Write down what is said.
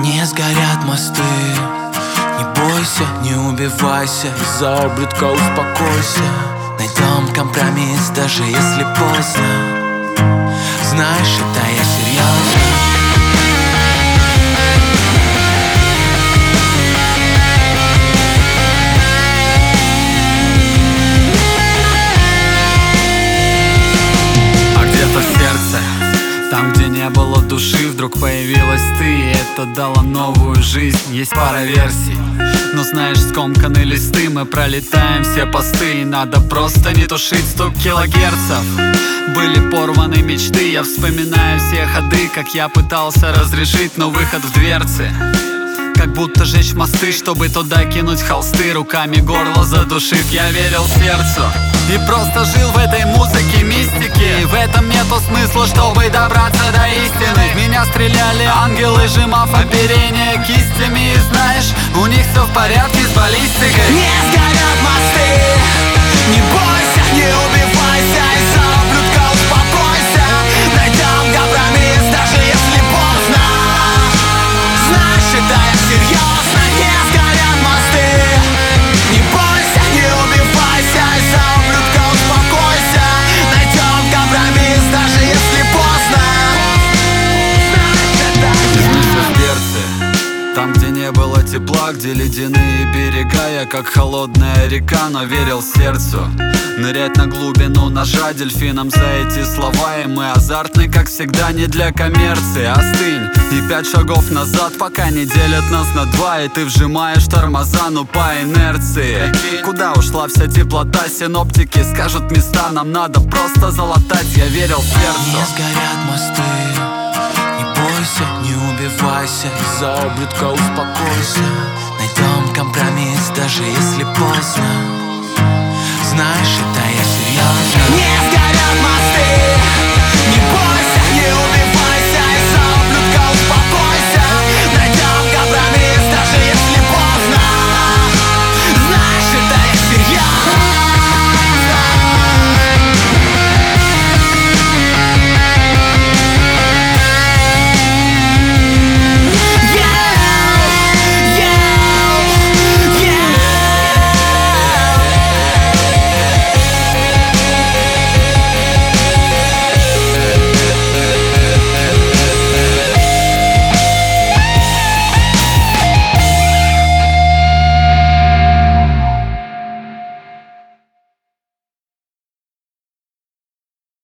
Не сгорят мосты. Не бойся, не убивайся, из-за ублюдка успокойся. Найдем компромисс, даже если поздно. Знаешь, это я серьезно. Там, где не было души, вдруг появилась ты, и это дало новую жизнь. Есть пара версий, но знаешь, скомканы листы. Мы пролетаем все посты, и надо просто не тушить стук килогерцев. Были порваны мечты, я вспоминаю все ходы, как я пытался разрешить, но выход в дверцы. Как будто жечь мосты, чтобы туда кинуть холсты, руками горло задушив. Я верил сердцу и просто жил в этой музыке мистики. В этом нету смысла, чтобы добраться до истины. В меня стреляли ангелы, сжимав оперение кистями. И знаешь, у них все в порядке с баллистикой. Не сгорят мосты. Не бойся, не убивайся, из-за ублюдка успокойся. Найдем компромисс, даже если поздно. Знаешь, это я серьезно. Не сгорят мосты. Не бойся, не убивайся, из-за ублюдка успокойся. Найдем компромисс, даже если поздно. Знаешь, это в берцы, там, где не было тепла, где ледяные берега. Я как холодная река, но верил сердцу. Нырять на глубину ножа дельфином за эти слова. И мы азартны, как всегда, не для коммерции. Остынь и 5 шагов назад, пока не делят нас на два. И ты вжимаешь тормоза, ну по инерции. Куда ушла вся теплота? Синоптики скажут места, нам надо просто залатать. Я верил сердцу. Не сгорят мосты. Не бойся, не убивайся, из-за ублюдка успокойся. Найдем компромисс, даже если поздно. Знаешь, это я серьезно. Не сгорят мосты.